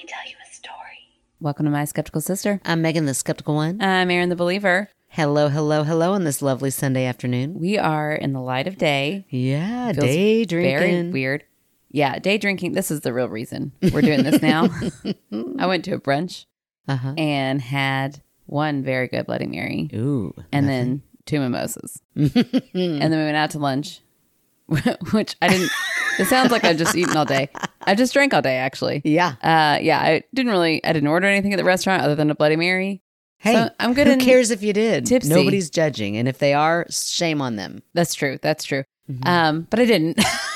me tell you a story. Welcome to My Skeptical Sister. I'm Megan, the skeptical one. I'm Erin, the believer. Hello, hello, hello on this lovely Sunday afternoon. We are in the light of day. Yeah, Feels day drinking. Very weird. Yeah, day drinking. This is the real reason we're doing this now. I went to a brunch and had one very good Bloody Mary. Ooh. And then 2 mimosas. And then we went out to lunch, which I didn't. It sounds like I've just eaten all day. I just drank all day, actually. Yeah. I didn't order anything at the restaurant other than a Bloody Mary. Hey, so I'm good. Who cares if you did? Tipsy. Nobody's judging. And if they are, shame on them. That's true. Mm-hmm. But I didn't.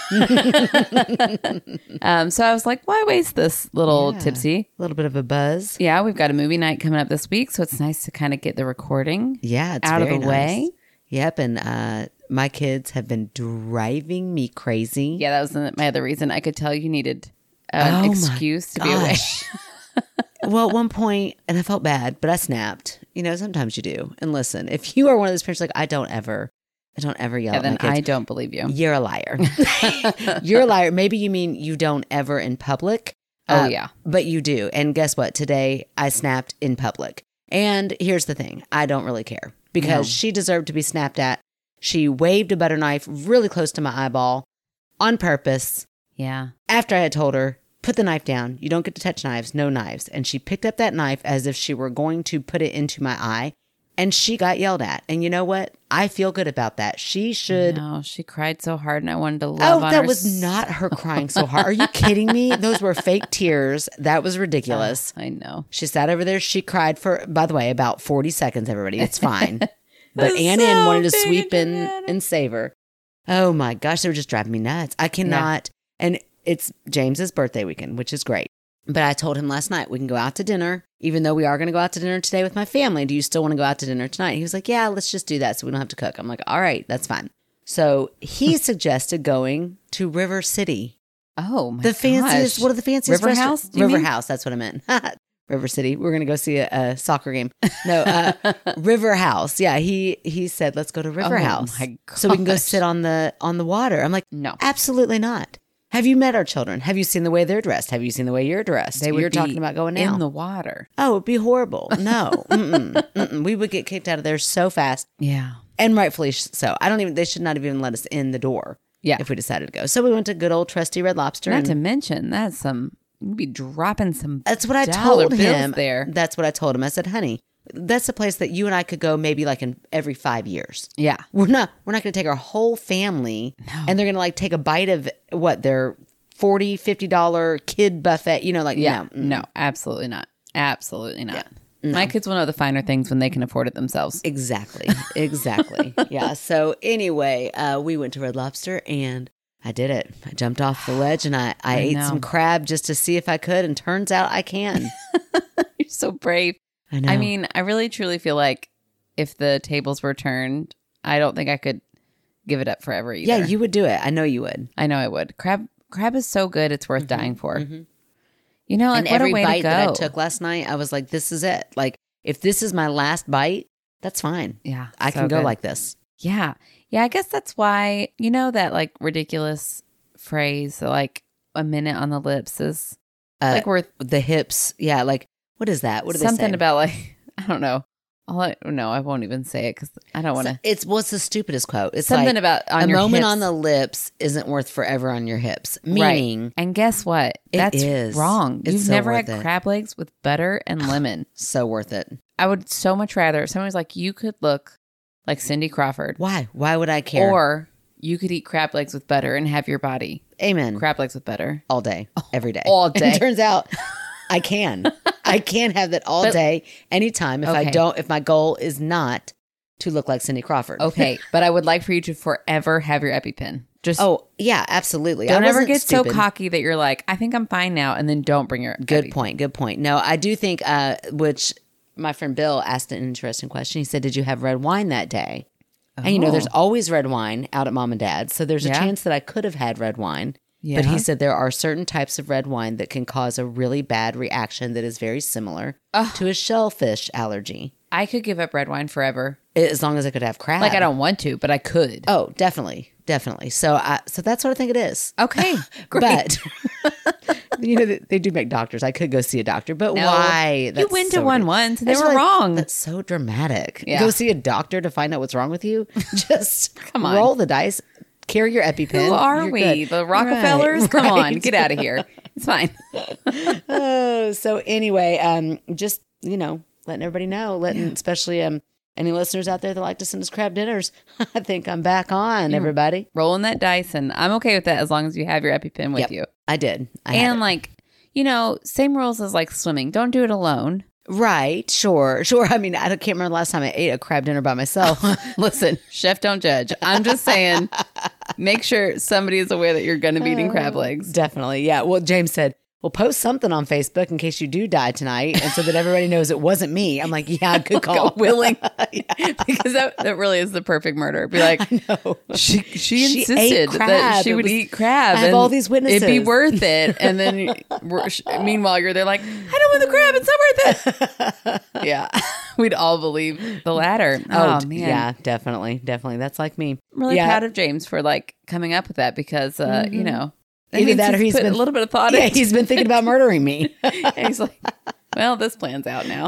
So I was like, why waste this little tipsy? A little bit of a buzz. Yeah, we've got a movie night coming up this week, so it's nice to kind of get the recording it's out of the very way. nice. Yep, and my kids have been driving me crazy. Yeah, that was my other reason. I could tell you needed an excuse to be away. Well, at one point, and I felt bad, but I snapped. You know, sometimes you do. And listen, if you are one of those parents like, I don't ever yell at then my kids. I don't believe you. You're a liar. You're a liar. Maybe you mean you don't ever in public. Oh, yeah. But you do. And guess what? Today, I snapped in public. And here's the thing. I don't really care because she deserved to be snapped at. She waved a butter knife really close to my eyeball on purpose. Yeah. After I had told her, put the knife down. You don't get to touch knives. No knives. And she picked up that knife as if she were going to put it into my eye. And she got yelled at. And you know what? I feel good about that. She should. No, she cried so hard and I wanted to love on her. Oh, that was not her crying so hard. Are you kidding me? Those were fake tears. That was ridiculous. I know. She sat over there. She cried for, by the way, about 40 seconds, everybody. It's fine. But That's Ann so wanted to big sweep in dramatic. and save her. Oh my gosh, they were just driving me nuts. I cannot. And it's James's birthday weekend, which is great. But I told him last night, we can go out to dinner, even though we are going to go out to dinner today with my family. Do you still want to go out to dinner tonight? He was like, yeah, let's just do that so we don't have to cook. I'm like, all right, that's fine. So he suggested going to River City. Oh, my The fanciest, gosh. what are the fanciest River restaurants? House, do you River mean? House, that's what I meant. River City. We're going to go see a soccer game. No, River House. Yeah, he said, let's go to River House. my So we can go gosh. sit on the water. I'm like, No. absolutely not. Have you met our children? Have you seen the way they're dressed? Have you seen the way you're dressed? You're talking about going now. in the water. Oh, it'd be horrible. No. We would get kicked out of there so fast. Yeah. And rightfully so. They should not have even let us in the door. Yeah. If we decided to go. So we went to good old trusty Red Lobster. Not and to mention, you'd be dropping some that's what I dollar told bills him. there. That's what I told him. I said, honey, that's a place that you and I could go maybe like in every 5 years. Yeah. We're not going to take our whole family and they're going to like take a bite of their $40, $50 kid buffet, Yeah. No, absolutely not. Absolutely not. My kids will know the finer things when they can afford it themselves. Exactly. Yeah. So anyway, we went to Red Lobster and I did it. I jumped off the ledge and I ate know. some crab just to see if I could. And turns out I can. You're so brave. I know. I mean, I really truly feel like if the tables were turned, I don't think I could give it up forever either. Yeah, you would do it. I know you would. I know I would. Crab is so good. It's worth dying for. You know, like And what every a way bite to go. that I took last night, I was like, this is it. Like, if this is my last bite, that's fine. Yeah. I so can go good. like this. Yeah. Yeah. I guess that's why, that like ridiculous phrase, like a minute on the lips is like worth The hips. Yeah. Like, what is that? What do something they say? about like, I don't know. No, I won't even say it because I don't want to. What's the stupidest quote? It's Something like, about on a your moment hips. on the lips isn't worth forever on your hips. Right. Meaning, And guess what? It That's is. wrong. It's You've so never worth had it. crab legs with butter and lemon. so worth it. I would so much rather if someone was like, you could look like Cindy Crawford. Why? Why would I care? Or you could eat crab legs with butter and have your body Amen. crab legs with butter. All day, every day. All day. And it turns out I can. I can have that all day, anytime. If my goal is not to look like Cindy Crawford. Okay, but I would like for you to forever have your EpiPen. Just Oh, yeah, absolutely. don't I ever wasn't get so stupid. cocky that you're like, I think I'm fine now, and then don't bring your Good EpiPen. point. Good point. No, I do think, which my friend Bill asked an interesting question. He said, did you have red wine that day? And there's always red wine out at mom and dad's. So there's a Yeah. chance that I could have had red wine. Yeah. But he said there are certain types of red wine that can cause a really bad reaction that is very similar to a shellfish allergy. I could give up red wine forever. As long as I could have crab. Like I don't want to, but I could. Oh, definitely. definitely. So that's what I think it is. Okay, great. But they do make doctors. I could go see a doctor, but No, why? you went to one once and they I just were feel like wrong. That's so dramatic. Yeah. Go see a doctor to find out what's wrong with you. Just Come on. roll the dice. Carry your EpiPen. Who are You're we? good. The Rockefellers? Right, Come on, right. get out of here. It's fine. Oh, so anyway, just letting everybody know, especially any listeners out there that like to send us crab dinners. I think I'm back on, everybody. Rolling that dice, and I'm okay with that as long as you have your EpiPen with Yep, you. I did. I had And it. like, same rules as like swimming. Don't do it alone. Right, sure. I mean, I can't remember the last time I ate a crab dinner by myself. Listen, chef, don't judge. I'm just saying, make sure somebody is aware that you're going to be eating crab legs. Definitely, yeah. Well, James said, well, post something on Facebook in case you do die tonight, and so that everybody knows it wasn't me. I'm like, yeah, good call. Willing, because that really is the perfect murder. Be like, No. she She insisted ate that crab. she It would was- eat crab. I have and all these witnesses. It'd be worth it. And then, meanwhile, you're there like, I don't want the crab. It's not worth it. Yeah, we'd all believe the latter. Oh man, yeah, definitely. That's like me. I'm really Yeah. proud of James for like coming up with that because that Either means that or he's put been- a little bit of thought Yeah, into. he's been thinking about murdering me. And he's like, well, this plan's out now.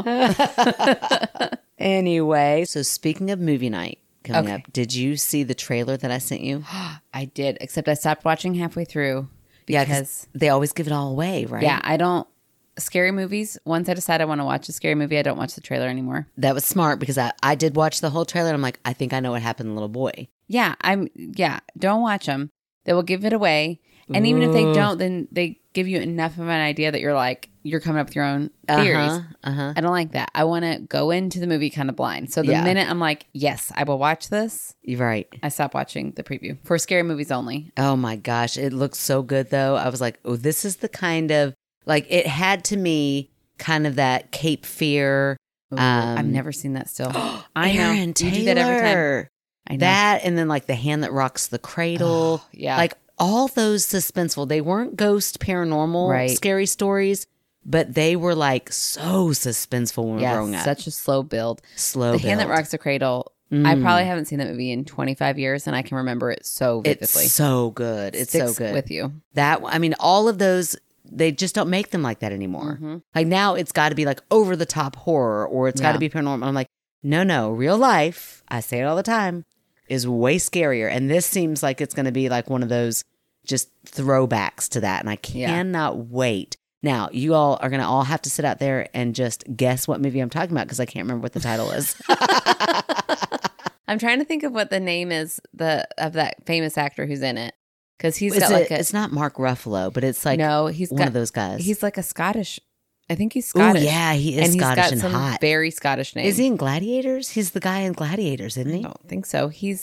Anyway, so speaking of movie night coming Okay. up, did you see the trailer that I sent you? I did, except I stopped watching halfway through Yeah, because they always give it all away, right? yeah, I don't scary movies. Once I decide I want to watch a scary movie, I don't watch the trailer anymore. That was smart because I did watch the whole trailer and I'm like, I think I know what happened to the little boy. Yeah, don't watch them. They will give it away. And even if they don't, then they give you enough of an idea that you're coming up with your own theories. I don't like that. I want to go into the movie kind of blind. So the Yeah. minute I'm like, yes, I will watch this, You're right. I stop watching the preview for scary movies only. Oh my gosh, it looks so good though. I was like, oh, this is the kind of it had to me kind of that Cape Fear. I've never seen that still. I know. Aaron You Taylor. do that every time. I know. That and then like The Hand That Rocks the Cradle. yeah. Like all those suspenseful. They weren't ghost paranormal Right. scary stories, but they were like so suspenseful when we were growing up. such a slow build. Slow The Hand That build. Rocks the Cradle. I probably haven't seen that movie in 25 years, and I can remember it so vividly. It's so good. It's so Sticks good. with you. All of those, they just don't make them like that anymore. Mm-hmm. Like now it's got to be like over the top horror or it's got to be paranormal. I'm like, no, real life, I say it all the time, is way scarier. And this seems like it's going to be like one of those just throwbacks to that. And I cannot wait. Now, you all are going to all have to sit out there and just guess what movie I'm talking about because I can't remember what the title is. I'm trying to think of what the name is of that famous actor who's in it. Because he's got like a... It's not Mark Ruffalo, but it's like No, he's one got of those guys. He's like a Scottish... I think he's Oh, Scottish. yeah, he is and Scottish he's got and some hot. very Scottish name. Is he in Gladiators? He's the guy in Gladiators, isn't I he? don't think so. He's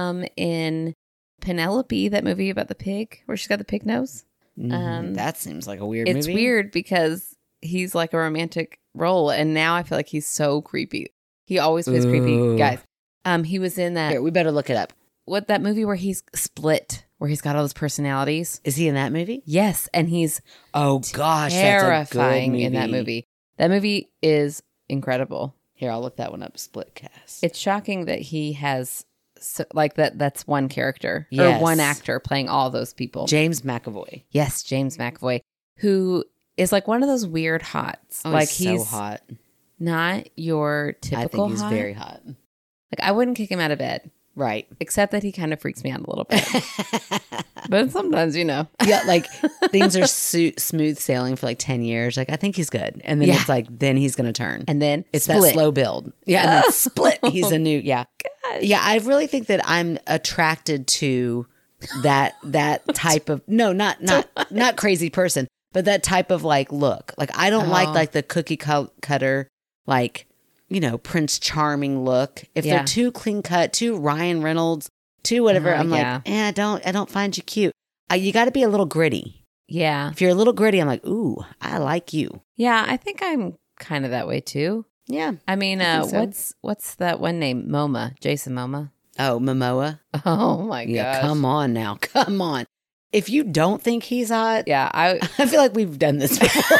in Penelope, that movie about the pig, where she's got the pig nose. That seems like a weird It's movie. weird because he's like a romantic role, and now I feel like he's so creepy. He always plays creepy guys. He was in that Here, we better look it up. that movie where he's split, where he's got all those personalities. Is he in that movie? Yes, and he's Oh gosh, terrifying that's a good in that movie. That movie is incredible. Here, I'll look that one up. Split cast. It's shocking that he has that's one character Yes. or one actor playing all those people. James McAvoy. Yes, James McAvoy, who is like one of those weird hots. Oh, like he's so hot. not your typical I think he's hot. very hot. Like I wouldn't kick him out of bed, Right. except that he kind of freaks me out a little bit. But sometimes, Yeah, like things are smooth sailing for like 10 years. Like I think he's good. And then Yeah. it's like, then he's going to turn. and then It's split. that slow build. Yeah, and then split. He's a new, yeah. Yeah, I really think that I'm attracted to that type of not crazy person, but that type of like look. Like I don't like the cookie cutter like, Prince Charming look. If Yeah. they're too clean cut, too Ryan Reynolds, too whatever, I'm yeah. like, I don't find you cute. You got to be a little gritty. Yeah. If you're a little gritty, I'm like, ooh, I like you. Yeah, I think I'm kind of that way too. Yeah. I mean, think so. what's that one name? Jason Momoa. Oh, Momoa. Oh my god. Yeah, come on now. Come on. If you don't think he's hot, Yeah, I I feel like we've done this before.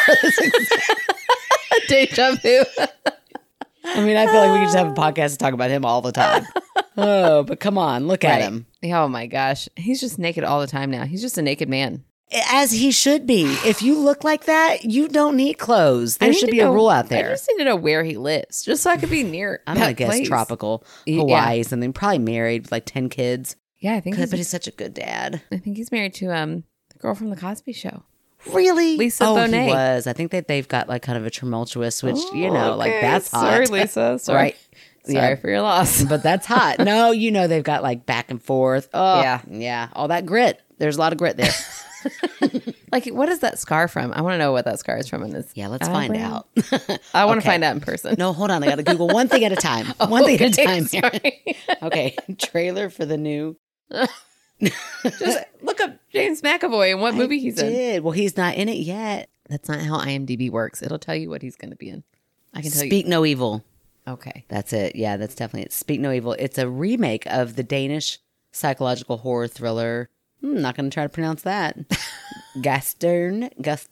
deja vu. I mean, I feel like we could just have a podcast to talk about him all the time. Oh, but come on, look at him. Oh my gosh. He's just naked all the time now. He's just a naked man. As he should be. If you look like that, you don't need clothes. There should be a rule out there. I just need to know where he lives, just so I could be near. I'm going to guess tropical Hawaii, something. Probably married with like 10 kids. Yeah, I think but he's such a good dad. I think he's married to the girl from the Cosby Show. Really? Lisa Bonet. He was. I think that they've got like kind of a tumultuous, which, like that's hot. Sorry, Lisa. Sorry. Right. Sorry for your loss. But that's hot. No, they've got like back and forth. Oh, yeah. All that grit. There's a lot of grit there. Like, what is that scar from? I want to know what that scar is from. Yeah, let's find out. I want to find out in person. No, hold on. I got to Google one thing at a time. One thing at a time. Sorry. Okay. Trailer for the new. Just look up James McAvoy and what movie he's in. Well, he's not in it yet. That's not how IMDb works. It'll tell you what he's going to be in. I can tell you. Speak No Evil. Okay. That's it. Yeah, that's definitely it. Speak No Evil. It's a remake of the Danish psychological horror thriller. I'm not going to try to pronounce that. Gastern.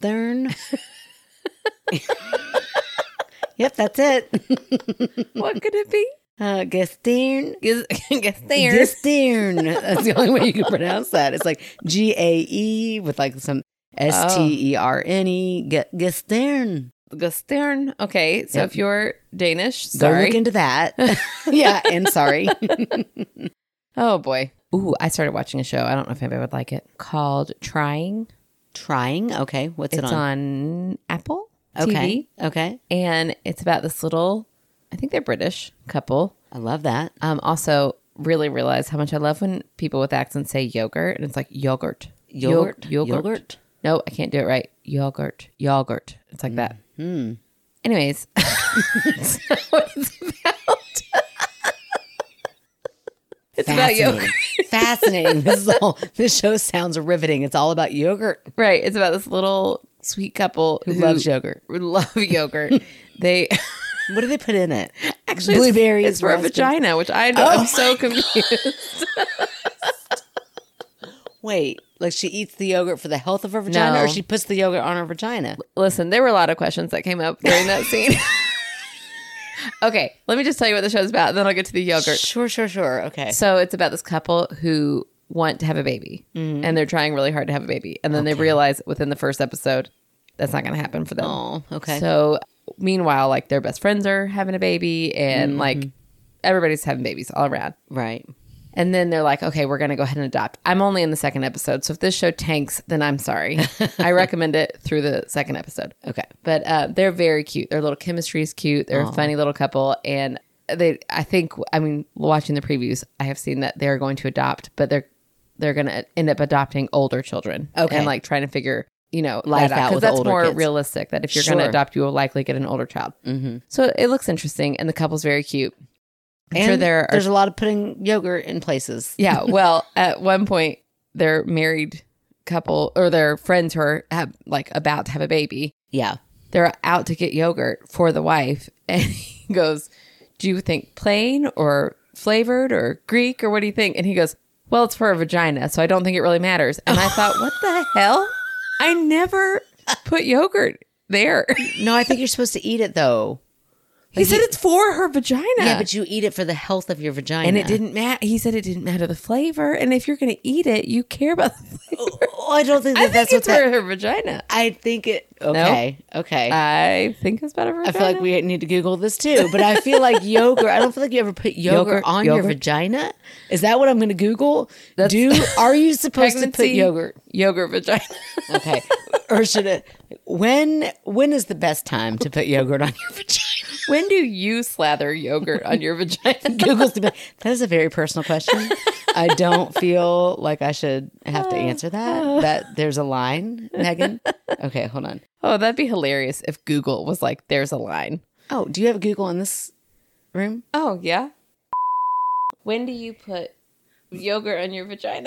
Yep, that's it. What could it be? Gastern. Gastern. That's the only way you can pronounce that. It's like GAE with like some STERNE. Gastern. Gastern. Okay, so if you're Danish, go sorry. look into that. Yeah, and sorry. Oh boy. Ooh, I started watching a show. I don't know if anybody would like it. Called Trying. Trying? Okay. What's it on? It's on Apple TV. Okay. And it's about this little, I think they're British couple. I love that. Also, really realize how much I love when people with accents say yogurt, and it's like yogurt. Yogurt? No, I can't do it right. Yogurt. It's like that. Anyways, that's not what it's about. It's about yogurt. Fascinating. This show sounds riveting. It's all about yogurt. Right. It's about this little sweet couple who loves yogurt. Love yogurt. They what do they put in it? Actually, blueberries. It's for a vagina, which I'm so confused. Wait, like she eats the yogurt for the health of her vagina, or she puts the yogurt on her vagina? Listen, there were a lot of questions that came up during that scene. Okay, let me just tell you what the show's about, and then I'll get to the yogurt. Sure. Okay. So it's about this couple who want to have a baby, and they're trying really hard to have a baby. And then they realize within the first episode, that's not going to happen for them. Oh, okay. So meanwhile, like their best friends are having a baby, and like everybody's having babies all around. Right. And then they're like, okay, we're going to go ahead and adopt. I'm only in the second episode. So if this show tanks, then I'm sorry. I recommend it through the second episode. Okay. But they're very cute. Their little chemistry is cute. They're a funny little couple. And watching the previews, I have seen that they're going to adopt, but they're going to end up adopting older children. Okay. And like trying to figure, life out because with that's older more kids. realistic, that if you're going to adopt, you will likely get an older child. Mm-hmm. So it looks interesting. And the couple's very cute. I'm sure there's a lot of putting yogurt in places. Yeah. Well, at one point, their married couple or their friends who are about to have a baby. Yeah. They're out to get yogurt for the wife. And he goes, do you think plain or flavored or Greek or what do you think? And he goes, well, it's for a vagina, so I don't think it really matters. And I thought, what the hell? I never put yogurt there. No, I think you're supposed to eat it though. He said it's for her vagina. Yeah, but you eat it for the health of your vagina. And it didn't matter. He said it didn't matter the flavor. And if you're going to eat it, you care about the flavor. Oh, I don't think that's what's for her vagina. I think it... Okay. No? Okay. I think it's about her vagina. I feel like we need to Google this too. But I feel like yogurt... I don't feel like you ever put yogurt on your vagina. Is that what I'm going to Google? Are you supposed to put yogurt? Yogurt vagina. Okay. Or should it... When is the best time to put yogurt on your vagina? When do you slather yogurt on your vagina? Google's that is a very personal question. I don't feel like I should have to answer that. That there's a line, Megan. Okay, hold on. Oh, that'd be hilarious if Google was like, there's a line. Oh, do you have Google in this room? Oh, yeah. When do you put yogurt on your vagina?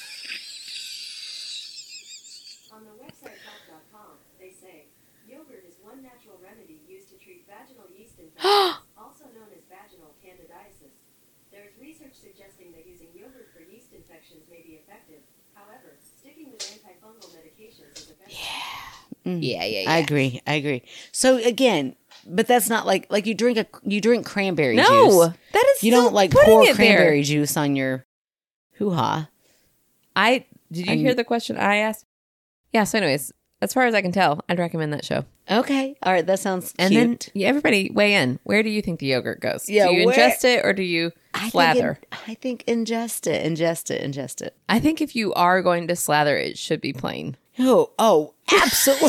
On the website health.com, they say yogurt is one natural remedy used to treat vaginal yeast infections, also known as vaginal candidiasis. There is research suggesting that using yogurt for yeast infections may be effective. However, sticking with antifungal medications is effective. Yeah. I agree. So again, but that's not like you drink cranberry juice. No, that is you don't like pour cranberry juice on your hoo-ha. Did you hear the question I asked? Yeah. So, anyways, as far as I can tell, I'd recommend that show. Okay, all right, that sounds and cute. Then everybody weigh in. Where do you think the yogurt goes? Yeah, do you ingest it or do you slather? I think ingest it. I think if you are going to slather, it should be plain. Oh, absolutely.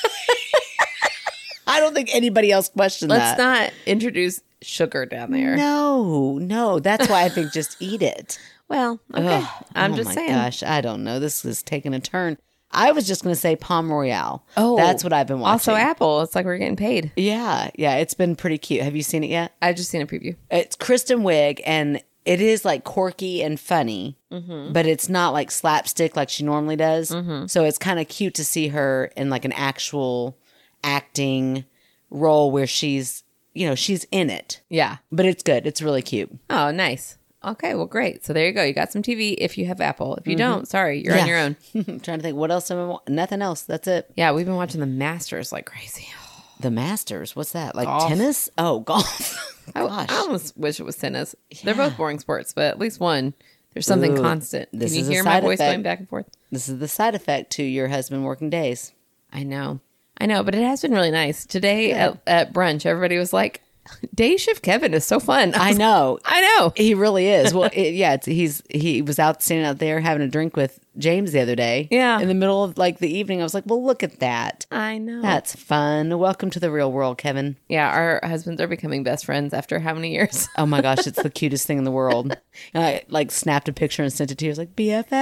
I don't think anybody else questioned that. Let's not introduce sugar down there. No. That's why I think just eat it. Well, okay. I'm just saying. Oh my gosh, I don't know. This is taking a turn. I was just going to say Palm Royale. Oh, that's what I've been watching. Also Apple. It's like we're getting paid. Yeah. It's been pretty cute. Have you seen it yet? I've just seen a preview. It's Kristen Wiig, and it is like quirky and funny, but it's not like slapstick like she normally does. So it's kind of cute to see her in like an actual acting role where she's in it. Yeah. But it's good. It's really cute. Oh, nice. Okay, well, great. So there you go. You got some TV if you have Apple. If you don't, sorry, you're on your own. I'm trying to think what else. Nothing else. That's it. Yeah, we've been watching the Masters like crazy. The Masters? What's that? Like golf. Tennis? Oh, golf. Gosh. I almost wish it was tennis. Yeah. They're both boring sports, but at least one, there's something constant. Can you hear my voice going back and forth? This is the side effect to your husband working days. I know, but it has been really nice. Today at brunch, everybody was like, Day shift Kevin is so fun. I know. He really is. Well, he was standing out there having a drink with James the other day. Yeah. In the middle of like the evening, I was like, well, look at that. I know. That's fun. Welcome to the real world, Kevin. Yeah. Our husbands are becoming best friends after how many years? Oh my gosh. It's the cutest thing in the world. And I like snapped a picture and sent it to you. I was like,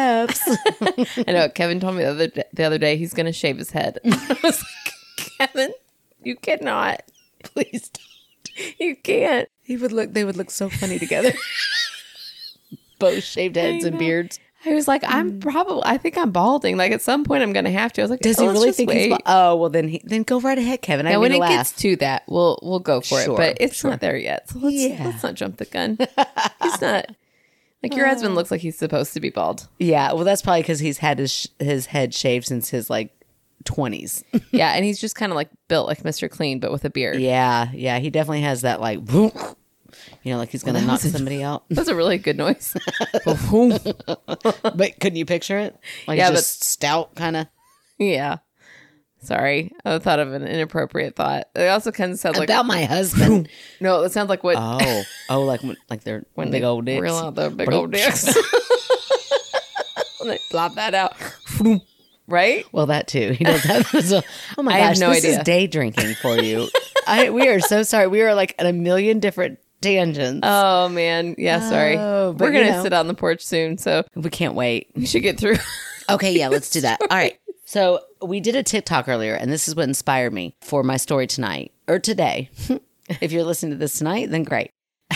BFFs. I know. Kevin told me the other day he's going to shave his head. I was like, Kevin, you cannot. Please don't. You can't. They would look so funny together. Both shaved heads and beards. I was like, I think I'm balding. Like at some point I'm going to have to. I was like, does he really think he's balding? Oh, well then go right ahead, Kevin. When it gets to that, we'll go for it. But it's not there yet. So let's not jump the gun. He's not. Like your husband looks like he's supposed to be bald. Yeah. Well, that's probably because he's had his head shaved since his like 20s. Yeah, and he's just kind of like built like Mr. Clean, but with a beard. Yeah, he definitely has that like, like he's gonna knock somebody out. That's a really good noise. But couldn't you picture it? Like just stout kind of. Yeah. Sorry, I thought of an inappropriate thought. It also kind of sounds like about my husband. No, it sounds like what? like they're when big old dicks. Reel out the big old dicks. When they plop that out. Right? Well, that too. He does that. Oh my gosh, I have no this idea. is day drinking for you. We are so sorry. We are like at a million different tangents. Oh man, yeah. Sorry. We're gonna sit on the porch soon, so we can't wait. We should get through. Okay, yeah, let's do that. All right. So we did a TikTok earlier, and this is what inspired me for my story tonight or today. If you're listening to this tonight, then great.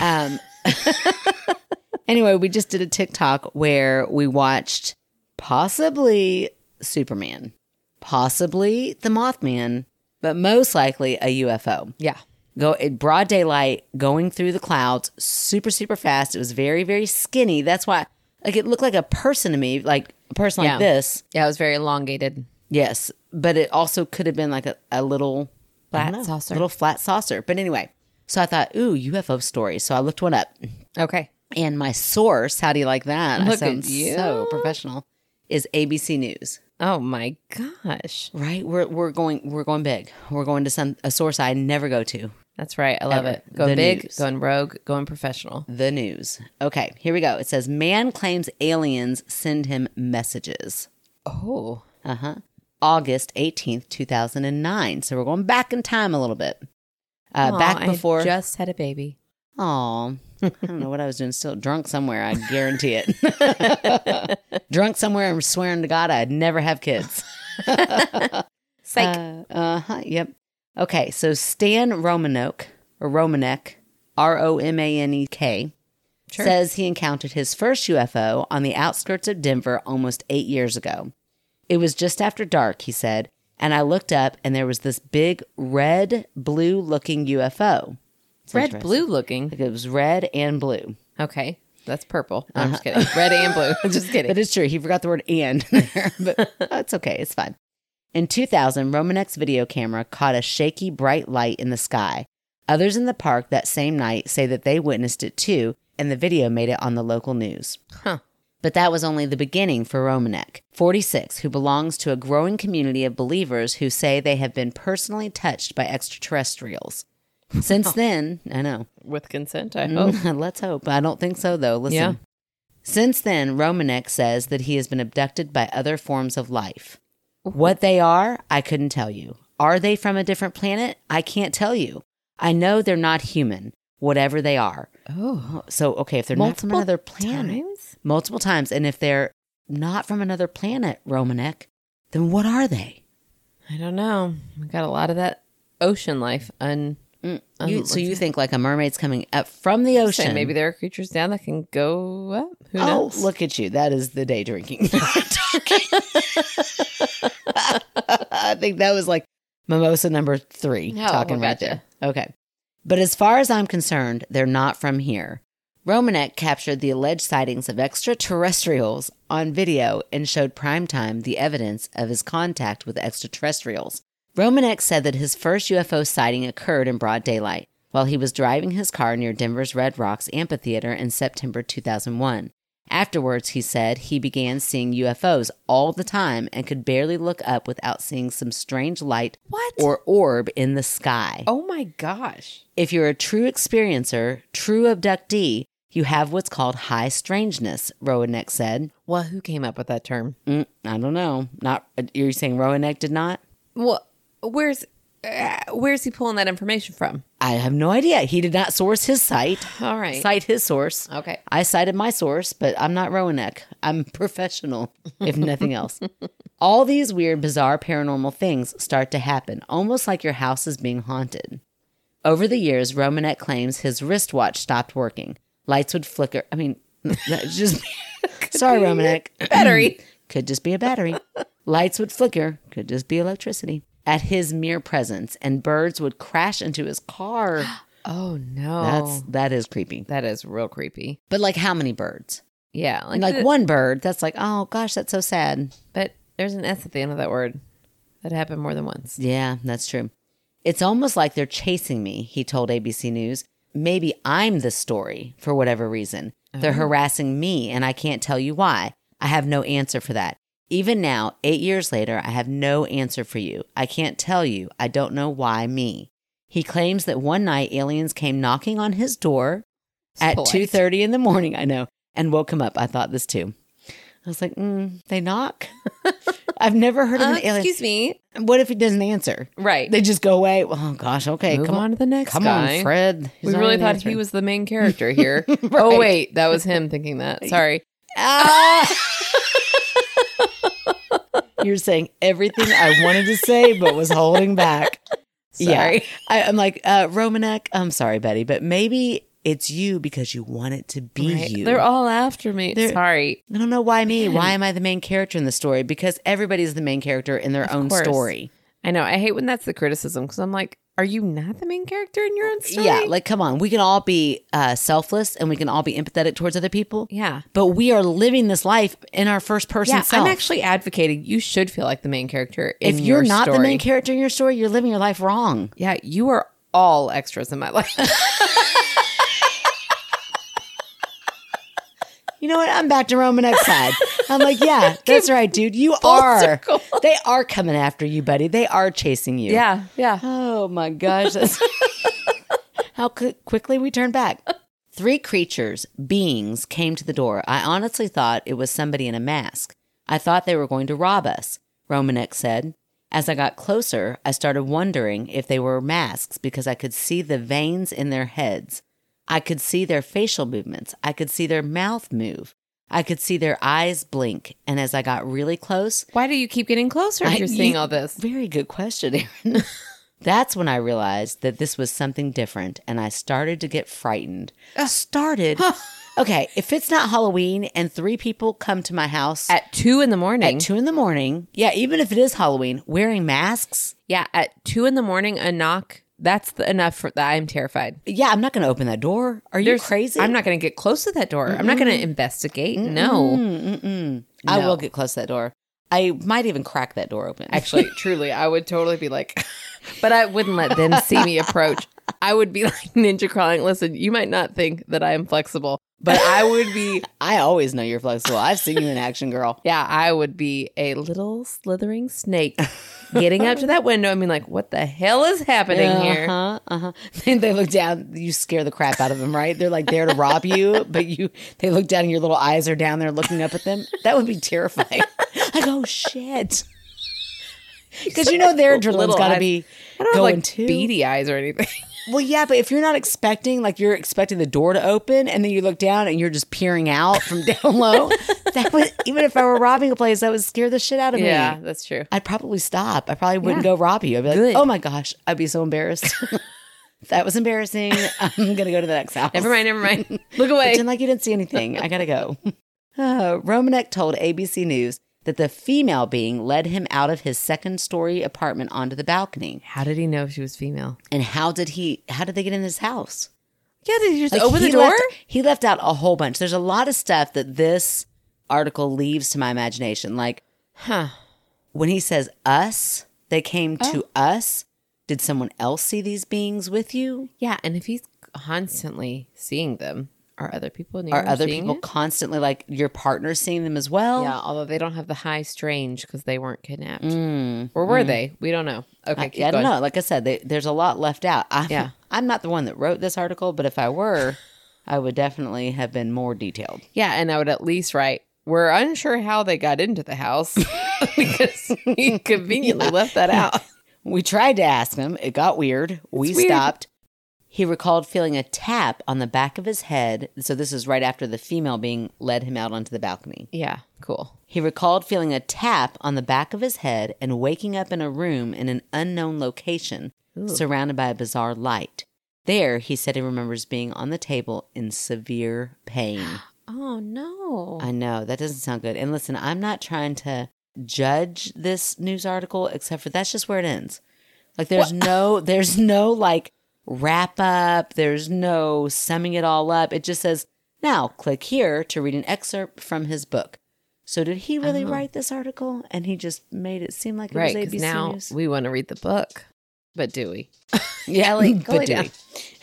Anyway, we just did a TikTok where we watched possibly Superman, possibly the Mothman, but most likely a UFO. Yeah. Go in broad daylight, going through the clouds, super, super fast. It was very, very skinny. That's why, like, it looked like a person to me, like a person like this. Yeah, it was very elongated. Yes, but it also could have been like a little flat saucer. Little flat saucer. But anyway, so I thought, ooh, UFO story. So I looked one up. Okay. And my source, how do you like that? Look I sound at you. So professional. Is ABC News. Oh my gosh! Right, we're going big. We're going to a source I never go to. That's right. I love it. Going big, going rogue, going professional. The news. Okay, here we go. It says man claims aliens send him messages. Oh. August 18th, 2009. So we're going back in time a little bit. Back before I just had a baby. Aw. I don't know what I was doing. Still drunk somewhere. I guarantee it. Drunk somewhere and swearing to God I'd never have kids. Psych. Yep. Okay. So Stan Romanek, Romanek, says he encountered his first UFO on the outskirts of Denver almost 8 years ago. It was just after dark, he said, and I looked up and there was this big red-blue looking UFO. Red-blue looking? It was red and blue. Okay. That's purple. No, I'm just kidding. Red and blue. Just kidding. That is true. He forgot the word and there, but it's okay. It's fine. In 2000, Romanek's video camera caught a shaky, bright light in the sky. Others in the park that same night say that they witnessed it too, and the video made it on the local news. Huh. But that was only the beginning for Romanek, 46, who belongs to a growing community of believers who say they have been personally touched by extraterrestrials. Since then, I know. With consent, I hope. Let's hope. I don't think so, though. Listen. Yeah. Since then, Romanek says that he has been abducted by other forms of life. What they are, I couldn't tell you. Are they from a different planet? I can't tell you. I know they're not human, whatever they are. Oh. So, okay, if they're not from another planet. Times? Multiple times. And if they're not from another planet, Romanek, then what are they? I don't know. We got a lot of that ocean life. So you think like a mermaid's coming up from the ocean? Maybe there are creatures down that can go up. Who Oh, knows? look at you. That is the day drinking. I think that was like mimosa number 3 talking right there. Okay. But as far as I'm concerned, they're not from here. Romanek captured the alleged sightings of extraterrestrials on video and showed Primetime the evidence of his contact with extraterrestrials. Romanek said that his first UFO sighting occurred in broad daylight while he was driving his car near Denver's Red Rocks Amphitheater in September 2001. Afterwards, he said he began seeing UFOs all the time and could barely look up without seeing some strange light or orb in the sky. Oh my gosh. If you're a true experiencer, true abductee, you have what's called high strangeness, Romanek said. Well, who came up with that term? I don't know. You're saying Romanek did not? Well, where's he pulling that information from? I have no idea. He did not source his site. All right. Cite his source. Okay. I cited my source, but I'm not Romanek. I'm professional, if nothing else. All these weird, bizarre paranormal things start to happen, almost like your house is being haunted. Over the years, Romanek claims his wristwatch stopped working. Lights would flicker. I mean, that's just... Sorry, Romanek. Battery. Could just be a battery. Lights would flicker. Could just be electricity. At his mere presence, and birds would crash into his car. Oh no. That is creepy. That is real creepy. But like how many birds? Yeah. Like one bird, that's like, oh gosh, that's so sad. But there's an S at the end of that word. That happened more than once. Yeah, that's true. It's almost like they're chasing me, he told ABC News. Maybe I'm the story for whatever reason. They're harassing me and I can't tell you why. I have no answer for that. Even now, 8 years later, I have no answer for you. I can't tell you. I don't know why me. He claims that one night aliens came knocking on his door at 2:30 in the morning, I know, and woke him up. I thought this too. I was like, they knock? I've never heard of an alien. Excuse me. What if he doesn't answer? Right. They just go away. Oh, gosh, okay. Move on to the next Come guy. on, Fred. He's We not really even thought answering. he was the main character here. Oh, wait. That was him thinking that. Sorry. You're saying everything I wanted to say, but was holding back. Sorry. Yeah. I'm like, Romanek, I'm sorry, Betty, but maybe it's you because you want it to be you. They're all after me. Sorry. I don't know why me. Why am I the main character in the story? Because everybody's the main character in their own course. story. I know. I hate when that's the criticism because I'm like, are you not the main character in your own story? Yeah, like, come on. We can all be selfless and we can all be empathetic towards other people. Yeah. But we are living this life in our first person Yeah, self. I'm actually advocating you should feel like the main character in If you're your not story. the main character in your story, you're living your life wrong. Yeah, you are all extras in my life. You know what? I'm back to Romanek's side. I'm like, yeah, that's right, dude. You are. circle. They are coming after you, buddy. They are chasing you. Yeah. Oh my gosh. That's how quickly we turn back. 3 creatures, beings, came to the door. I honestly thought it was somebody in a mask. I thought they were going to rob us, Romanek said. As I got closer, I started wondering if they were masks because I could see the veins in their heads. I could see their facial movements. I could see their mouth move. I could see their eyes blink. And as I got really close... Why do you keep getting closer if you're seeing all this? Very good question, Erin. That's when I realized that this was something different, and I started to get frightened. Okay, if it's not Halloween and 3 people come to my house... At 2 in the morning. At 2 in the morning. Yeah, even if it is Halloween, wearing masks... Yeah, at 2 in the morning, a knock... That's enough for that. I'm terrified. Yeah, I'm not going to open that door. Are you crazy? I'm not going to get close to that door. I'm not going to investigate. No. I will get close to that door. I might even crack that door open. Actually, truly, I would totally be like, but I wouldn't let them see me approach. I would be like ninja crawling. Listen, you might not think that I am flexible, but I would be. I always know you're flexible. I've seen you in action, girl. Yeah, I would be a little slithering snake getting up to that window and being like, what the hell is happening here? They look down. You scare the crap out of them, right? They're like there to rob you, but they look down and your little eyes are down there looking up at them. That would be terrifying. Like, oh, shit. Because you know their adrenaline's got to be I don't going have like too. beady eyes or anything. Well, yeah, but if you're not expecting, like you're expecting the door to open and then you look down and you're just peering out from down low, that would, even if I were robbing a place, that would scare the shit out of me. Yeah, that's true. I'd probably stop. I probably wouldn't go rob you. I'd be like, Good. oh my gosh, I'd be so embarrassed. That was embarrassing. I'm going to go to the next house. Never mind. Look away. Pretend like you didn't see anything. I got to go. Romanek told ABC News that the female being led him out of his second-story apartment onto the balcony. How did he know she was female? And how did they get in his house? Yeah, did he just Like, open the he door? He left out a whole bunch. There's a lot of stuff that this article leaves to my imagination. Like, when he says us, they came to us. Did someone else see these beings with you? Yeah, and if he's constantly seeing them, are other people near Are him other seeing people it? constantly, like your partner, seeing them as well? Yeah, although they don't have the high strange because they weren't kidnapped. Or were they? We don't know. Okay, keep I don't going. know. Like I said, there's a lot left out. I'm not the one that wrote this article, but if I were, I would definitely have been more detailed. Yeah, and I would at least write, we're unsure how they got into the house because he conveniently left that out. We tried to ask him. It got weird. We weird. stopped. He recalled feeling a tap on the back of his head. So this is right after the female being led him out onto the balcony. Yeah, cool. He recalled feeling a tap on the back of his head and waking up in a room in an unknown location, surrounded by a bizarre light. There, he said he remembers being on the table in severe pain. Oh, no. I know, that doesn't sound good. And listen, I'm not trying to judge this news article, except for that's just where it ends. Like there's no like wrap up. There's no summing it all up. It just says, now click here to read an excerpt from his book. So did he really write this article? And he just made it seem like it Right, was because ABC now News? we want to read the book. But do we? Yeah, but do we?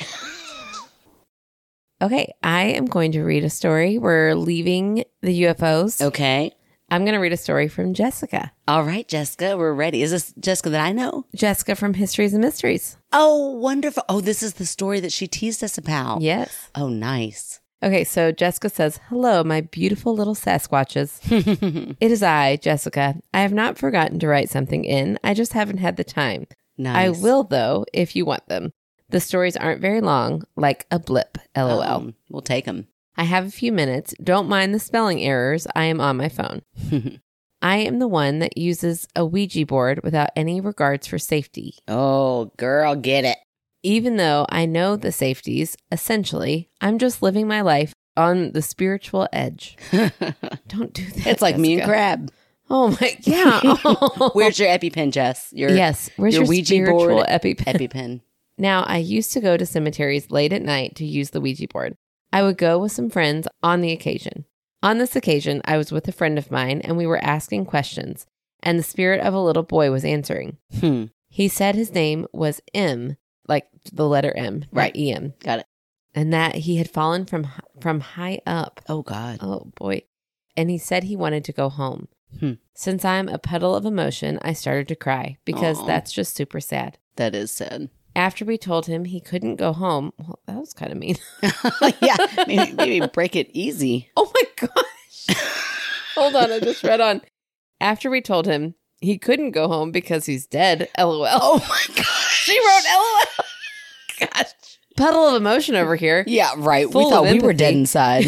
Okay, I am going to read a story. We're leaving the UFOs. Okay. I'm going to read a story from Jessica. All right, Jessica, we're ready. Is this Jessica that I know? Jessica from Histories and Mysteries. Oh, wonderful. Oh, this is the story that she teased us about. Yes. Oh, nice. Okay, so Jessica says, hello, my beautiful little Sasquatches. It is I, Jessica. I have not forgotten to write something in. I just haven't had the time. Nice. I will, though, if you want them. The stories aren't very long, like a blip, LOL. We'll take them. I have a few minutes. Don't mind the spelling errors. I am on my phone. I am the one that uses a Ouija board without any regards for safety. Oh, girl, get it. Even though I know the safeties, essentially, I'm just living my life on the spiritual edge. Don't do that. It's like me and Jessica. Crab. Oh my, yeah. Where's your EpiPen, Jess? Yes. Where's your Ouija spiritual board EpiPen? EpiPen. Now, I used to go to cemeteries late at night to use the Ouija board. I would go with some friends on the occasion. On this occasion, I was with a friend of mine and we were asking questions, and the spirit of a little boy was answering. He said his name was M, like the letter M, Right. not EM, Got it. and that he had fallen from high up. Oh, God. Oh, boy. And he said he wanted to go home. Since I'm a puddle of emotion, I started to cry because Aw. that's just super sad. That is sad. After we told him he couldn't go home, well, that was kind of mean. Yeah, maybe break it easy. Oh my gosh. Hold on, I just read on. After we told him he couldn't go home because he's dead, LOL. Oh, my gosh. She wrote LOL. Gosh. Puddle of emotion over here. Yeah, right. Full we thought of we were empathy. dead inside.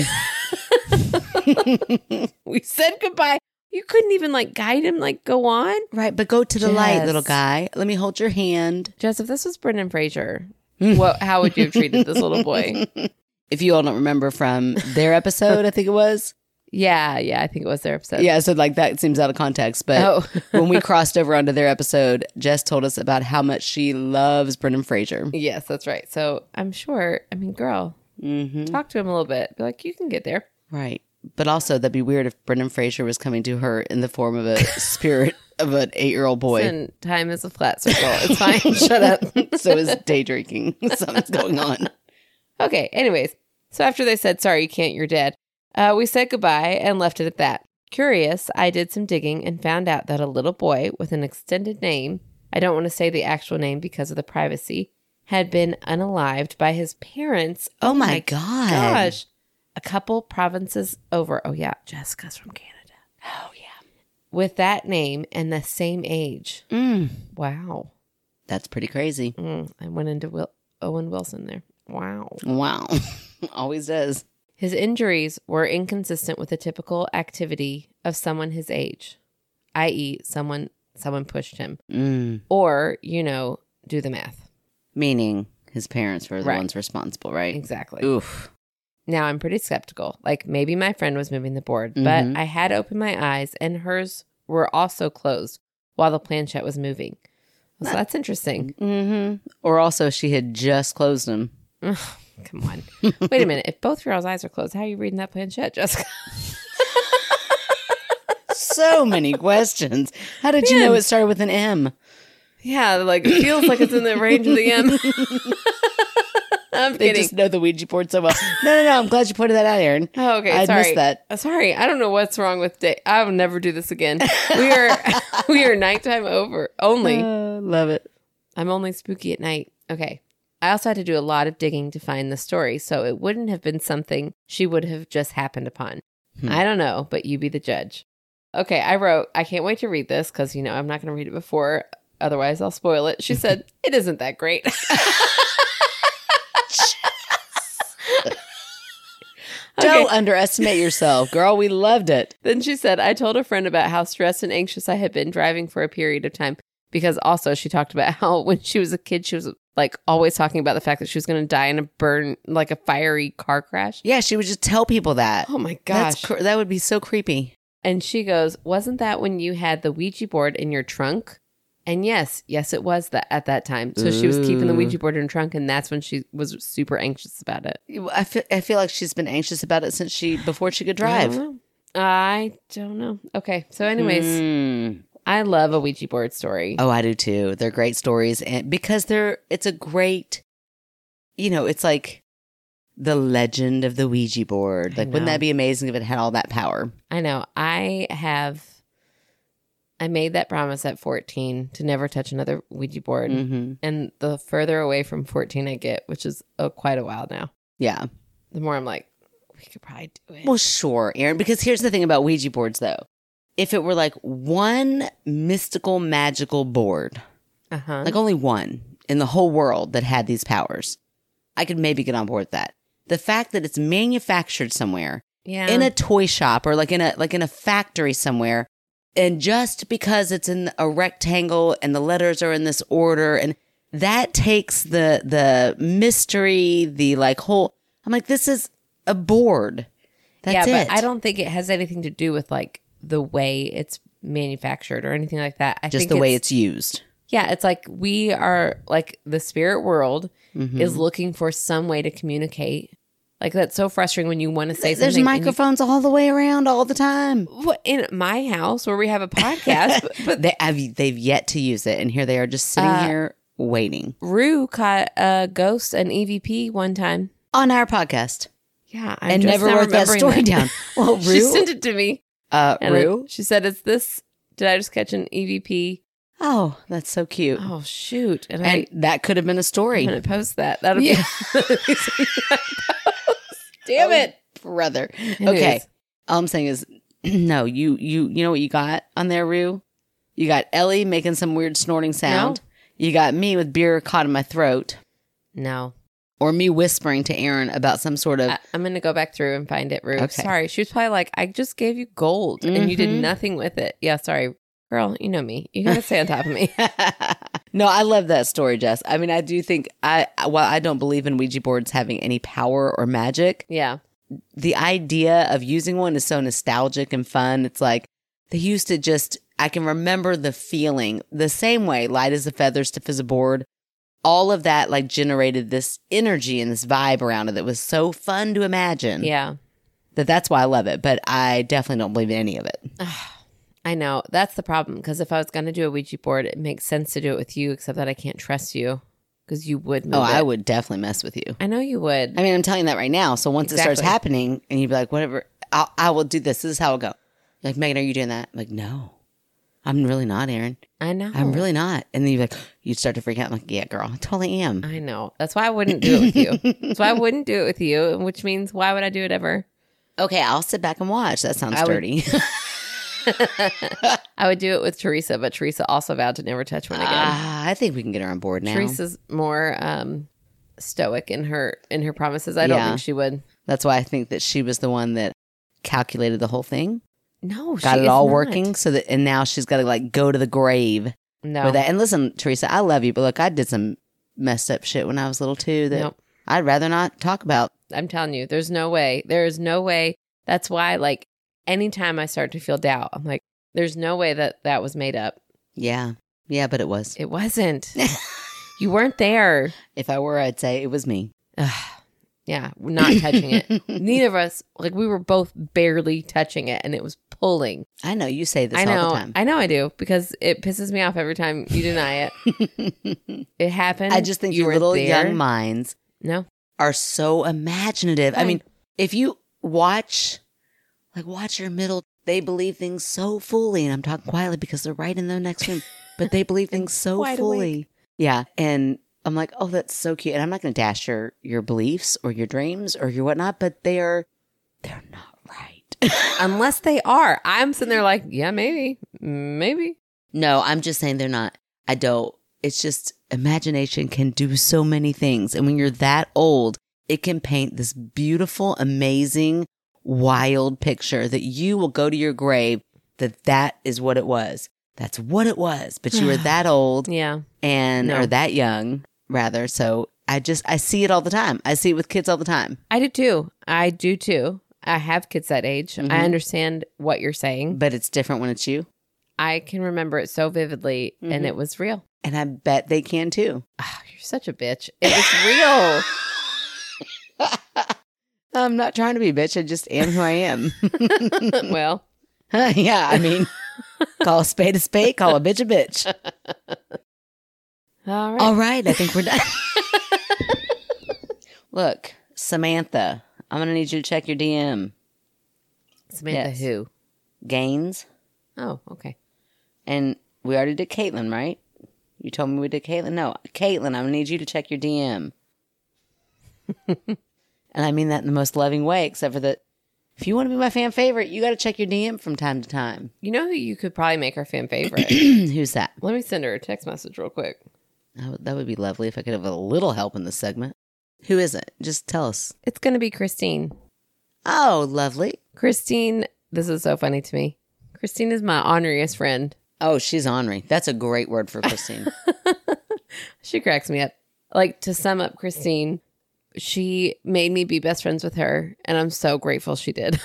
We said goodbye. You couldn't even guide him, go on. Right, but go to the light, Jess. little guy. Let me hold your hand. Jess, if this was Brendan Fraser, how would you have treated this little boy? If you all don't remember from their episode, I think it was. Yeah, I think it was their episode. Yeah, so that seems out of context. But when we crossed over onto their episode, Jess told us about how much she loves Brendan Fraser. Yes, that's right. So I'm sure, girl, talk to him a little bit. Be like, you can get there. Right. But also, that'd be weird if Brendan Fraser was coming to her in the form of a spirit of an 8-year-old boy. And time is a flat circle. It's fine. Shut up. So is day drinking. Something's going on. Okay, anyways. So after they said, sorry, you can't, you're dead, we said goodbye and left it at that. Curious, I did some digging and found out that a little boy with an extended name, I don't want to say the actual name because of the privacy, had been unalived by his parents. Oh my God. Gosh. A couple provinces over. Oh, yeah. Jessica's from Canada. Oh, yeah. With that name and the same age. Wow. That's pretty crazy. I went into Owen Wilson there. Wow. Wow. Always does. His injuries were inconsistent with the typical activity of someone his age, i.e., someone pushed him. Or, do the math. Meaning his parents were the ones responsible, right? Exactly. Oof. Now I'm pretty skeptical. Like maybe my friend was moving the board, but I had opened my eyes and hers were also closed while the planchette was moving. So that's interesting. Or also she had just closed them. Come on. Wait a minute. If both your eyes are closed, how are you reading that planchette, Jessica? So many questions. How did you know it started with an M? Yeah, like it feels like it's in the range of the M. I'm They kidding. just know the Ouija board so well. No. I'm glad you pointed that out, Aaron. Oh, okay. I Sorry. missed that. Sorry. I don't know what's wrong with day. I will never do this again. We are nighttime over only. Love it. I'm only spooky at night. Okay. I also had to do a lot of digging to find the story, so it wouldn't have been something she would have just happened upon. I don't know, but you be the judge. Okay, I wrote, I can't wait to read this because, I'm not going to read it before. Otherwise, I'll spoil it. She said, it isn't that great. Don't underestimate yourself, girl. We loved it. Then she said, I told a friend about how stressed and anxious I had been driving for a period of time because also she talked about how when she was a kid, she was like always talking about the fact that she was going to die in a fiery car crash. Yeah, she would just tell people that. Oh my gosh. That would be so creepy. And she goes, wasn't that when you had the Ouija board in your trunk? And yes, it was that at that time. So she was keeping the Ouija board in her trunk, and that's when she was super anxious about it. I feel like she's been anxious about it since before she could drive. I don't know. Okay, so anyways, I love a Ouija board story. Oh, I do too. They're great stories, and because it's a great, it's like the legend of the Ouija board. Like, wouldn't that be amazing if it had all that power? I know. I made that promise at 14 to never touch another Ouija board. And the further away from 14 I get, which is quite a while now. Yeah. The more I'm like, we could probably do it. Well, sure, Aaron, because here's the thing about Ouija boards, though. If it were like one mystical, magical board, like only one in the whole world that had these powers, I could maybe get on board with that. The fact that it's manufactured somewhere in a toy shop or like in a factory somewhere, and just because it's in a rectangle and the letters are in this order, and that takes the mystery, the whole. I'm like, this is a board. That's it. But I don't think it has anything to do with the way it's manufactured or anything like that. I think the way it's used. Yeah, it's like we are the spirit world is looking for some way to communicate. Like, that's so frustrating when you want to say something. There's microphones all the way around all the time. In my house where we have a podcast. but they've yet to use it. And here they are just sitting here waiting. Rue caught a ghost, an EVP one time. On our podcast. Yeah. And never wrote that story down. Well, Rue. She sent it to me. Rue? She said, did I just catch an EVP? Oh, that's so cute. Oh, shoot. And that could have been a story. I'm going to post that. That'll be. Damn it, brother. Okay. All I'm saying is, no, you know what you got on there, Rue? You got Ellie making some weird snorting sound. No. You got me with beer caught in my throat. No. Or me whispering to Aaron about some sort of... I'm going to go back through and find it, Rue. Okay. Sorry. She was probably like, I just gave you gold and you did nothing with it. Yeah, sorry. Girl, you know me. You got to stay on top of me. No, I love that story, Jess. I mean, I do think, while I don't believe in Ouija boards having any power or magic, yeah, the idea of using one is so nostalgic and fun. It's like they used to I can remember the feeling the same way, light as a feather, stiff as a board. All of that generated this energy and this vibe around it that was so fun to imagine. Yeah. That's why I love it. But I definitely don't believe in any of it. I know. That's the problem. Because if I was going to do a Ouija board, it makes sense to do it with you, except that I can't trust you because you would move I it. would definitely mess with you. I know you would. I mean, I'm telling you that right now. So once it starts Exactly. happening and you'd be like, whatever, I will do this. This is how it'll go. You're like, Megan, are you doing that? I'm like, no, I'm really not, Aaron. I know. I'm really not. And then you're like, you'd start to freak out. I'm like, yeah, girl, I totally am. I know. That's why I wouldn't do it with you. That's why I wouldn't do it with you, which means why would I do it ever? Okay, I'll sit back and watch. That sounds I would- dirty. I would do it with Teresa, but Teresa also vowed to never touch one again. I think we can get her on board now. Teresa's more stoic in her promises. I don't Yeah. think she would. That's why I think that she was the one that calculated the whole thing, No, got she it is all not. working, so that and now she's got to like go to the grave No, with that. And listen, Teresa, I love you, but look, I did some messed up shit when I was little too that Nope. I'd rather not talk about. I'm telling you, there's no way. There is no way. That's why, like, anytime I start to feel doubt, I'm like, there's no way that was made up. Yeah, but it was. It wasn't. You weren't there. If I were, I'd say it was me. Yeah, we're not touching it. Neither of us, like, we were both barely touching it, and it was pulling. I know you say this I know. all the time. I know I do, because it pisses me off every time you deny it. It happened. I just think you your weren't little there. young minds No. are so imaginative. I Fine. mean, if you watch your middle, they believe things so fully. And I'm talking quietly because they're right in the next room, but they believe things so Wide fully. awake. Yeah. And I'm like, oh, that's so cute. And I'm not going to dash your beliefs or your dreams or your whatnot, but they're not right. Unless they are. I'm sitting there like, yeah, maybe. No, I'm just saying they're not. I don't. It's just imagination can do so many things. And when you're that old, it can paint this beautiful, amazing, wild picture that you will go to your grave that is what it was. That's what it was. But you were that old Yeah. and No. or that young, rather. So I see it all the time. I see it with kids all the time. I do too. I have kids that age. Mhm. I understand what you're saying. But it's different when it's you. I can remember it so vividly, and Mhm. it was real. And I bet they can too. Oh, you're such a bitch. It was real. I'm not trying to be a bitch. I just am who I am. Well, Yeah, I mean, call a spade, call a bitch. all right. All right, I think we're done. Look, Samantha, I'm going to need you to check your DM. Samantha yes. who? Gaines. Oh, okay. And we already did Caitlin, right? You told me we did Caitlin. No, Caitlin, I'm going to need you to check your DM. And I mean that in the most loving way, except for that if you want to be my fan favorite, you got to check your DM from time to time. You know who you could probably make our fan favorite? Who's that? Let me send her a text message real quick. That would be lovely if I could have a little help in this segment. Who is it? Just tell us. It's going to be Christine. Oh, lovely. Christine, this is so funny to me. Christine is my honoriest friend. Oh, she's ornery. That's a great word for Christine. She cracks me up. Like, to sum up Christine, she made me be best friends with her, and I'm so grateful she did.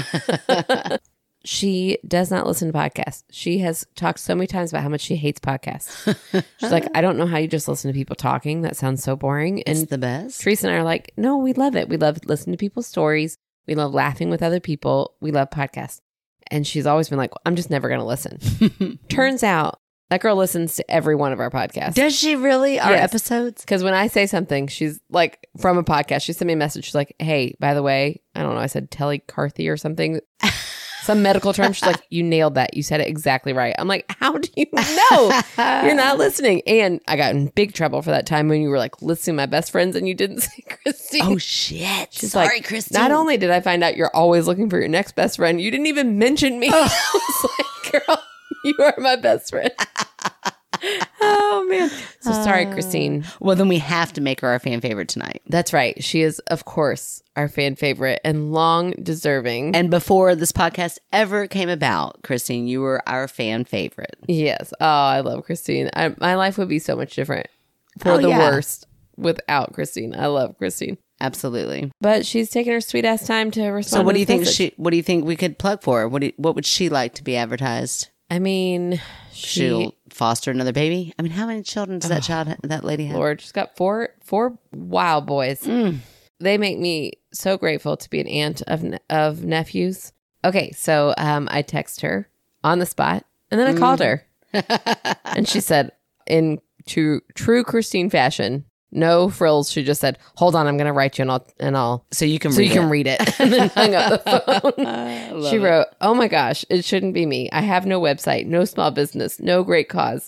She does not listen to podcasts. She has talked so many times about how much she hates podcasts. She's like, I don't know how you just listen to people talking. That sounds so boring. It's And the best. Teresa and I are like, no, we love it. We love listening to people's stories. We love laughing with other people. We love podcasts. And she's always been like, I'm just never going to listen. Turns out that girl listens to every one of our podcasts. Does she really? Our Yes. episodes? Because when I say something, she's like, from a podcast, she sent me a message. She's like, hey, by the way, I don't know, I said telecarthy or something. Some medical term. She's like, you nailed that. You said it exactly right. I'm like, how do you know? You're not listening. And I got in big trouble for that time when you were like listening to my best friends and you didn't say Christine. Oh, shit. She's Sorry, like, Christine. not only did I find out you're always looking for your next best friend, you didn't even mention me. I was like, girl, you are my best friend. Oh, man. So sorry, Christine. Well, then we have to make her our fan favorite tonight. That's right. She is, of course, our fan favorite and long deserving. And before this podcast ever came about, Christine, you were our fan favorite. Yes. Oh, I love Christine. My life would be so much different for Oh, the yeah. worst without Christine. I love Christine. Absolutely. But she's taking her sweet ass time to respond. So what to do you this think message. what do you think we could plug for her? What would she like to be advertised? I mean, She'll foster another baby? I mean, how many children does that lady have? Lord, she's got four wild boys. they make me so grateful to be an aunt of nephews. Okay, so I text her on the spot, and then I called her, and she said, in true Christine fashion, no frills. She just said, "Hold on, I'm going to write you, and I'll so you can read it," and then hung up the phone. She wrote, "Oh my gosh, it shouldn't be me. I have no website, no small business, no great cause."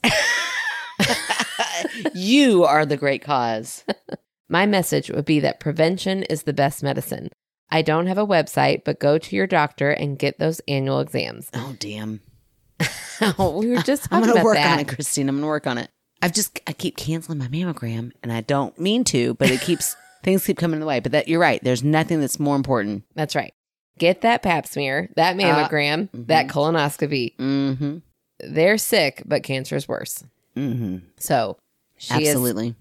You are the great cause. My message would be that prevention is the best medicine. I don't have a website, but go to your doctor and get those annual exams. Oh, damn. We were just I'm talking going to about work that. on it, Christine. I'm going to work on it. I keep canceling my mammogram, and I don't mean to, but things keep coming in the way. But you're right. There's nothing that's more important. That's right. Get that pap smear, that mammogram, that colonoscopy. Mm-hmm. They're sick, but cancer is worse. Mm-hmm. So Absolutely.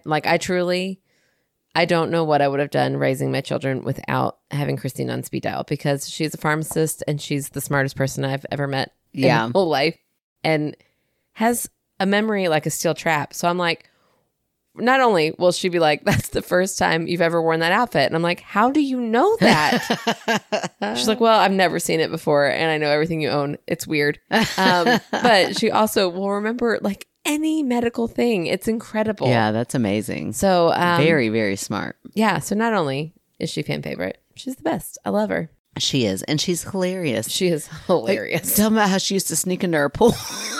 I don't know what I would have done raising my children without having Christine on speed dial, because she's a pharmacist and she's the smartest person I've ever met in my whole life, and has a memory like a steel trap. So I'm like, not only will she be like, "That's the first time you've ever worn that outfit," and I'm like, "How do you know that?" She's like, "Well, I've never seen it before, and I know everything you own. It's weird." But she also will remember like any medical thing. It's incredible. Yeah, that's amazing. So very, very smart. Yeah. So not only is she fan favorite, she's the best. I love her. She is. And she's hilarious. She is hilarious. Tell me about how she used to sneak into our pool,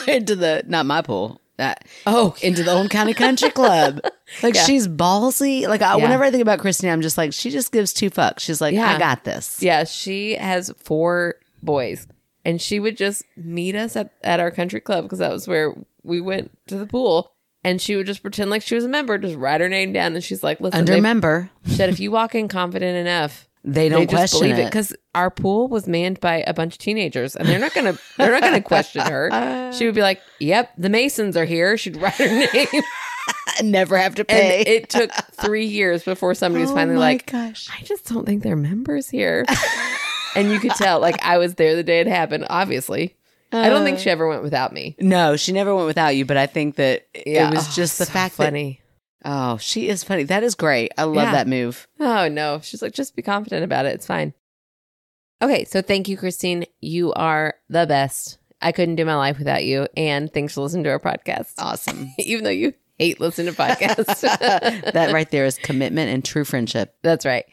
not my pool. Into the Old County Country Club. Like, she's ballsy. Like, whenever I think about Christine, I'm just like, she just gives two fucks. She's like, I got this. Yeah. She has 4 boys, and she would just meet us at our country club, because that was where we went to the pool. And she would just pretend like she was a member, just write her name down. And she's like, "Listen, under member." She said, "If you walk in confident enough, they don't question it." Because our pool was manned by a bunch of teenagers, and they're not gonna question her. She would be like, "Yep, the Masons are here." She'd write her name. Never have to pay. And it took 3 years before somebody was finally like, gosh. "I just don't think they're members here." And you could tell, like, I was there the day it happened, obviously. I don't think she ever went without me. No, she never went without you, but I think that it was just the fact funny. Oh, she is funny. That is great. I love that move. Oh, no. She's like, just be confident about it. It's fine. Okay, so thank you, Christine. You are the best. I couldn't do my life without you. And thanks for listening to our podcast. Awesome. Even though you hate listening to podcasts. That right there is commitment and true friendship. That's right.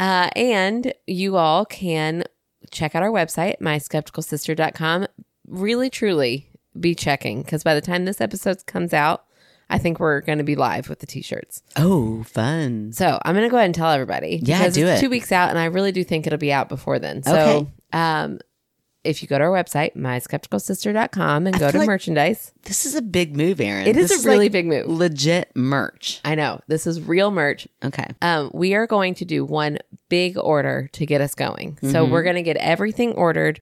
And you all can check out our website, myskepticalsister.com. Really, truly be checking, because by the time this episode comes out, I think we're going to be live with the t-shirts. Oh, fun. So I'm going to go ahead and tell everybody. Yeah, because do it's it. 2 weeks out, and I really do think it'll be out before then. So if you go to our website, myskepticalsister.com, and go to merchandise. This is a big move, Erin. It is this a really big move. Legit merch. I know. This is real merch. Okay. We are going to do one big order to get us going. So we're going to get everything ordered.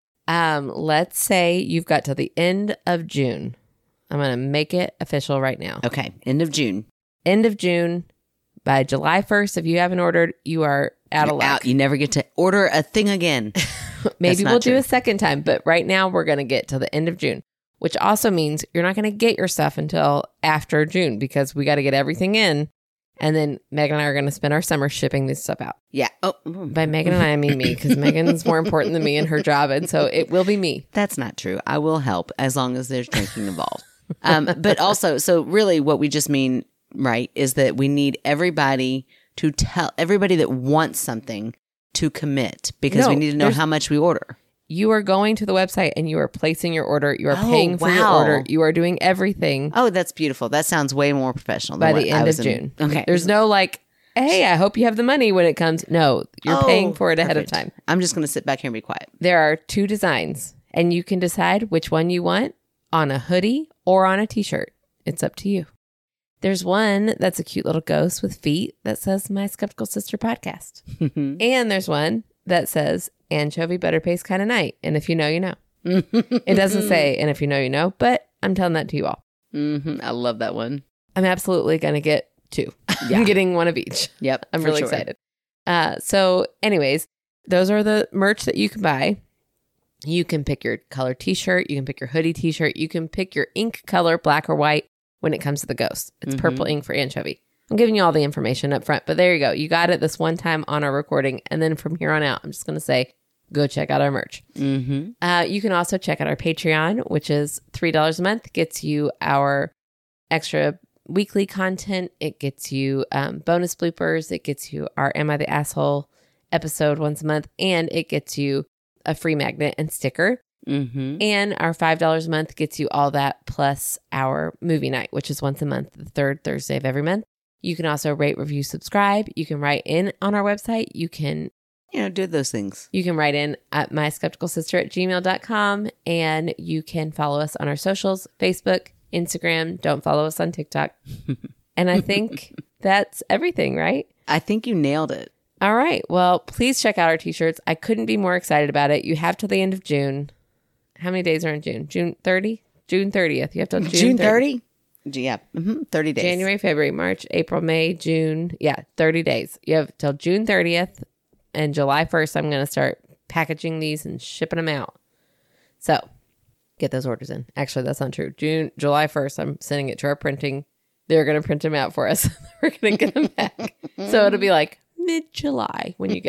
Let's say you've got till the end of June. I'm going to make it official right now. Okay. End of June. End of June. By July 1st, if you haven't ordered, you are out of luck. You never get to order a thing again. Maybe we'll do a second time, but right now we're going to get till the end of June, which also means you're not going to get your stuff until after June, because we got to get everything in. And then Megan and I are going to spend our summer shipping this stuff out. Yeah. Oh, by Megan and I mean me, because Megan's more important than me in her job. And so it will be me. That's not true. I will help as long as there's drinking involved. But also, so really what we just mean, right, is that we need everybody to tell everybody that wants something to commit, because we need to know how much we order. You are going to the website and you are placing your order. You are paying for your order. You are doing everything. Oh, that's beautiful. That sounds way more professional. By the end of June. Okay. There's no like, hey, I hope you have the money when it comes. No, you're paying for it ahead of time. I'm just going to sit back here and be quiet. There are 2 designs, and you can decide which one you want on a hoodie or on a t-shirt. It's up to you. There's one that's a cute little ghost with feet that says My Skeptical Sister Podcast. And there's one that says anchovy butter paste kind of night. And if you know, you know. It doesn't say, and if you know, you know, but I'm telling that to you all. I love that one. I'm absolutely going to get 2. I'm getting one of each. Yep. I'm really excited. So anyways, those are the merch that you can buy. You can pick your color t-shirt. You can pick your hoodie t-shirt. You can pick your ink color, black or white, when it comes to the ghost. It's purple ink for anchovy. I'm giving you all the information up front, but there you go. You got it this one time on our recording. And then from here on out, I'm just going to say, go check out our merch. Mm-hmm. You can also check out our Patreon, which is $3 a month, gets you our extra weekly content. It gets you bonus bloopers. It gets you our Am I the Asshole episode once a month, and it gets you a free magnet and sticker. Mm-hmm. And our $5 a month gets you all that plus our movie night, which is once a month, the third Thursday of every month. You can also rate, review, subscribe. You can write in on our website. You can, do those things. You can write in at myskepticalsister@gmail.com, and you can follow us on our socials, Facebook, Instagram. Don't follow us on TikTok. And I think that's everything, right? I think you nailed it. All right. Well, please check out our t-shirts. I couldn't be more excited about it. You have till the end of June. How many days are in June? June 30th? June 30th. You have till June 30? Yeah. 30 days. January, February, March, April, May, June. Yeah, 30 days. You have till June 30th, and July 1st, I'm going to start packaging these and shipping them out. So get those orders in. Actually, that's not true. July 1st, I'm sending it to our printing. They're going to print them out for us. We're going to get them back. So it'll be like mid-July when you get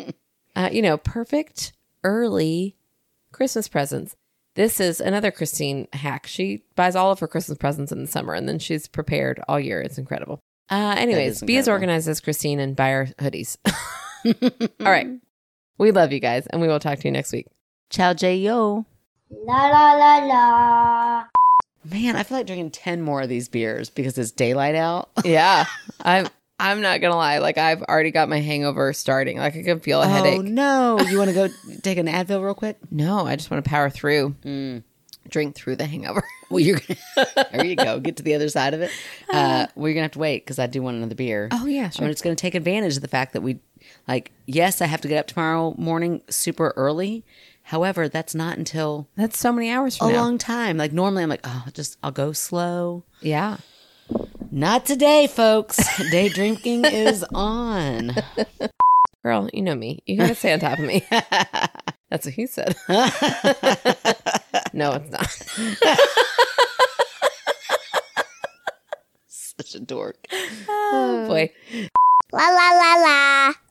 them. Perfect early Christmas presents. This is another Christine hack. She buys all of her Christmas presents in the summer, and then she's prepared all year. It's incredible. Anyways, be as organized as Christine and buy our hoodies. All right. We love you guys, and we will talk to you next week. Ciao, J-Yo. La la la la. Man, I feel like drinking 10 more of these beers because it's daylight out. Yeah. I'm not going to lie. Like, I've already got my hangover starting. Like, I can feel a headache. Oh, no. You want to go take an Advil real quick? No, I just want to power through. Drink through the hangover. Well, there you go. Get to the other side of it. Well, you're going to have to wait because I do want another beer. Oh, yeah, sure. I'm just going to take advantage of the fact that yes, I have to get up tomorrow morning super early. However, that's not until That's so many hours from a now. long time. Like, normally I'm like, I'll go slow. Yeah. Not today, folks. Day drinking is on. Girl, you know me. You got to stay on top of me. That's what he said. No, it's not. Such a dork. Oh, boy. La la la la.